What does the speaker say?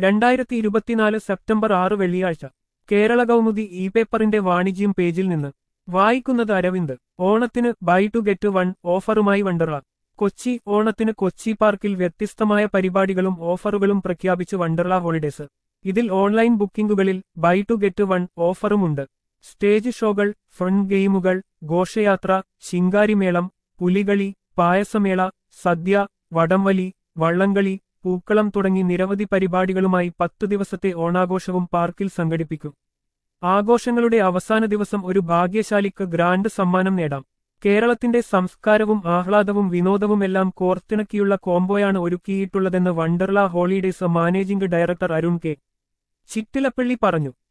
2024 September 6 വെള്ളിയാഴ്ച Kerala Kaumudi E പേപ്പറിന്റെ വാണിജ്യം പേജിൽ നിന്ന് വായിക്കുന്നത് അരവിന്ദ്. ഓണത്തിന് ബൈ ടു ഗെറ്റ് വൺ ഓഫറുമായി വണ്ടർല. കൊച്ചി. ഓണത്തിന് കൊച്ചി പാർക്കിൽ വ്യത്യസ്തമായ പരിപാടികളും ഓഫറുകളും പ്രഖ്യാപിച്ച് വണ്ടർല ഹോളിഡേസ്. ഇതിൽ ഓൺലൈൻ ബുക്കിംഗുകളിൽ ബൈ ടു ഗെറ്റ് വൺ ഓഫറുമുണ്ട്. സ്റ്റേജ് ഷോകൾ, ഫൺ ഗെയിമുകൾ, ഘോഷയാത്ര, ശിങ്കാരിമേളം, പുലികളി, പായസമേള, സദ്യ, വടംവലി, വള്ളംകളി, പൂക്കളം തുടങ്ങി നിരവധി പരിപാടികളുമായി 10 ദിവസത്തെ ഓണാഘോഷവും പാർക്കിൽ സംഘടിപ്പിക്കും. ആഘോഷങ്ങളുടെ അവസാന ദിവസം ഒരു ഭാഗ്യശാലിക്ക് ഗ്രാൻഡ് സമ്മാനം നേടാം. കേരളത്തിന്റെ സംസ്കാരവും ആഹ്ലാദവും വിനോദവുമെല്ലാം കോർത്തിണക്കിയുള്ള കോംബോയാണ് ഒരുക്കിയിട്ടുള്ളതെന്ന് Wonderla holidays managing director Arun K. Chittilappilly പറഞ്ഞു.